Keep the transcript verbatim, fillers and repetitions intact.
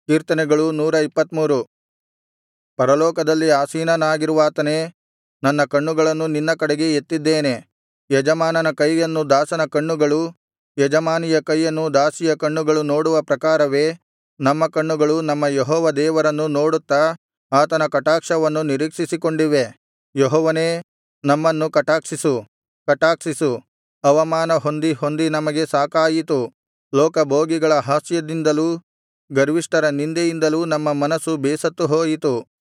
ಕೀರ್ತನೆಗಳು ನೂರ ಇಪ್ಪತ್ತಮೂರು. ಪರಲೋಕದಲ್ಲಿ ಆಸೀನನಾಗಿರುವಾತನೇ, ನನ್ನ ಕಣ್ಣುಗಳನ್ನು ನಿನ್ನ ಕಡೆಗೆ ಎತ್ತಿದ್ದೇನೆ. ಯಜಮಾನನ ಕೈಯನ್ನು ದಾಸನ ಕಣ್ಣುಗಳು, ಯಜಮಾನಿಯ ಕೈಯನ್ನು ದಾಸಿಯ ಕಣ್ಣುಗಳು ನೋಡುವ ಪ್ರಕಾರವೇ ನಮ್ಮ ಕಣ್ಣುಗಳು ನಮ್ಮ ಯೆಹೋವ ದೇವರನ್ನು ನೋಡುತ್ತಾ ಆತನ ಕಟಾಕ್ಷವನ್ನು ನಿರೀಕ್ಷಿಸಿಕೊಂಡಿವೆ. ಯೆಹೋವನೇ, ನಮ್ಮನ್ನು ಕಟಾಕ್ಷಿಸು, ಕಟಾಕ್ಷಿಸು. ಅವಮಾನ ಹೊಂದಿ ಹೊಂದಿ ನಮಗೆ ಸಾಕಾಯಿತು. ಲೋಕಭೋಗಿಗಳ ಹಾಸ್ಯದಿಂದಲೂ ಗರ್ವಿಷ್ಠರ ನಿಂದೆಯಿಂದಲೂ ನಮ್ಮ ಮನಸ್ಸು ಬೇಸತ್ತು ಹೋಯಿತು.